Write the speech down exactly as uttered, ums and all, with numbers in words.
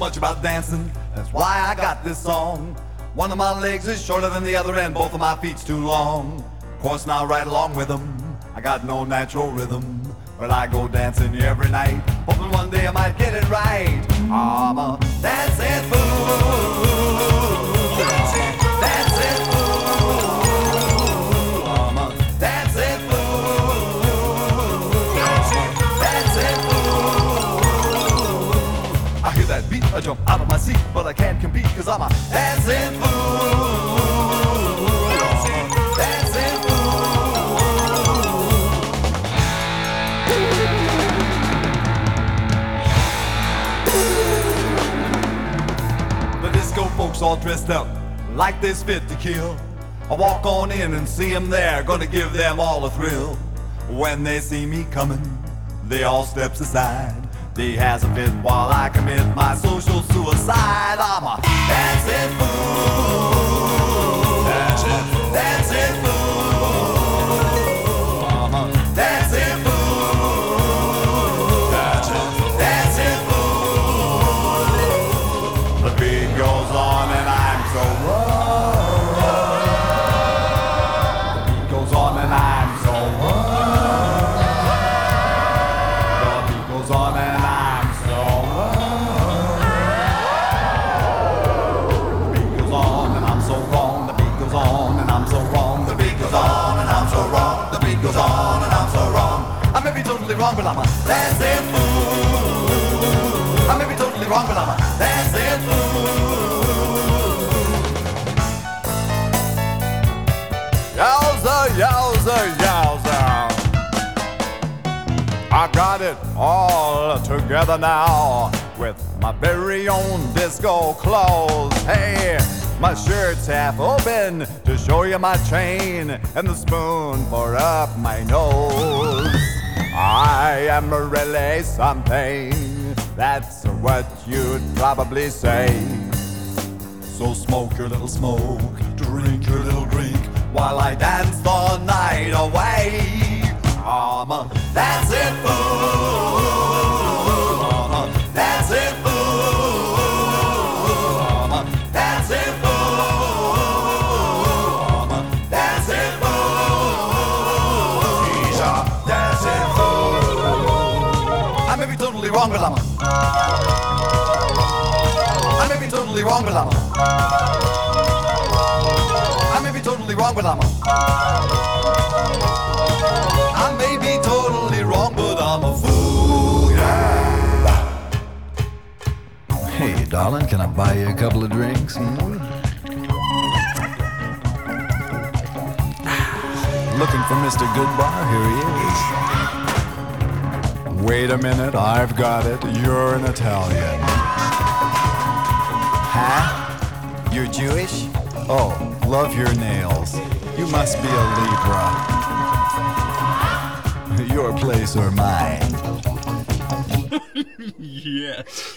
much about dancing, that's why I got this song. One of my legs is shorter than the other and both of my feet's too long. Of course now right along with them, I got no natural rhythm, but I go dancing every night, hoping one day I might get it right. I'm a dancing fool. Dancing, dancing fool. I'm a dancing fool. Dancing, dancing fool. I hear that beat, I jump out of my seat, but I can't compete cause I'm a dancing fool. Dancing, dancing fool. The disco folks all dressed up like this fit to kill. I walk on in and see them there, gonna give them all a thrill. When they see me coming, they all steps aside. They has a fit while I commit my social suicide. I'm a dancing fool. Dancing, dancing fool. I'm a dancing fool. Dancing, dancing fool. The beat goes on and I'm so wrong. The beat goes on and I'm so wrong. The beat goes on and I'm so wrong. The beat goes on and I'm so wrong. The beat goes on and I'm so wrong. The beat goes on and I'm so wrong. The beat goes on and I'm so wrong. I may be totally wrong, but I'm a dancing fool. I may be totally wrong, but I'm a dancing fool. Yowza, yowza, yowza. I got it all together now with my very own disco clothes. Hey, my shirt's half open to show you my chain and the spoon for up my nose. I am really something, that's what you'd probably say. So smoke your little smoke, drink your little drink, while I dance the night away. I'm a dancing fool. I'm a dancing fool. I'm a dancing fool. I'm a dancing fool. He's a dancing fool. I may be totally wrong, but I'm a I may be totally wrong, but I'm a I may be totally wrong, but I'm a I may be totally wrong, but I'm a fool, yeah. Hey, darling, can I buy you a couple of drinks? Hmm? Looking for Mister Goodbar? Here he is. Wait a minute, I've got it. You're an Italian. Huh? You're Jewish? Oh, love your nails. You must be a Libra. Your place or mine. Yes.